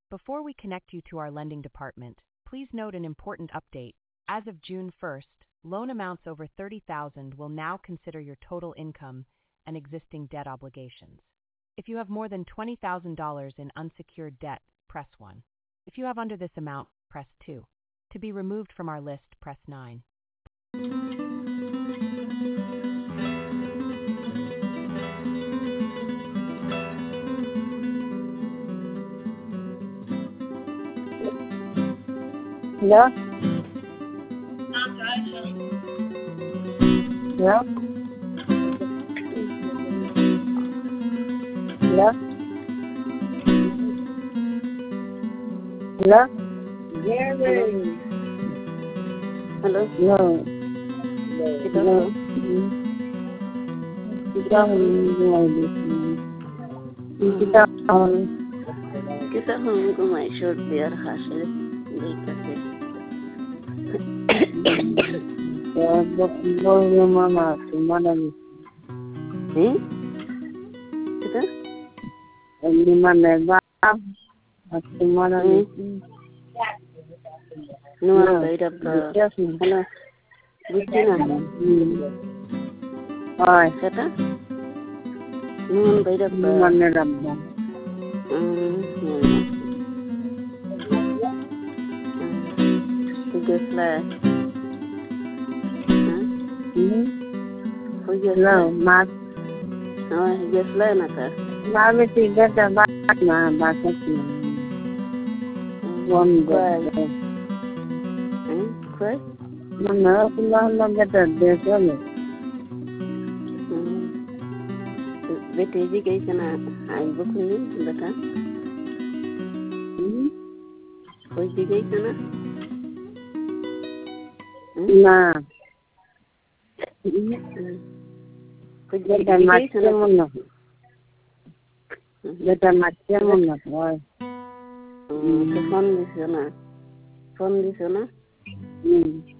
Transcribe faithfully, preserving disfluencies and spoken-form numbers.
Before we connect you to our lending department, please note an important update. As of June first, loan amounts over thirty thousand dollars will now consider your total income and existing debt obligations. If you have more than twenty thousand dollars in unsecured debt, press one. If you have under this amount, press two. To be removed from our list, press nine. Hello? Hello? Hello? Hello? Gary. Hello? No. Kita No. hello? Kita kita Kita home ko may short beer hasil di kasi. ya boleh mama mana ni Eh? Kita? di mana ba mana ni Nuan bayar ber. Hello. Bukan apa? Hai Kata? Nuan bayar ber. mana rambo Hmm. Tiga flash. hmm Tiga hello mat Oh, tiga flash nata. Mami tiga dah na bahasa ni one Kuai. day Hmm. Kuai? mana pulang lagi dah desa ni Hmm. Bete ji kai sana ai bukuni bata. hmm Koi ji kai sana? nah Koi ji Beda kai macam sana? mana? Beda macam mana? Wah. Hmm. Phone di sana. Phone di sana? Hmm.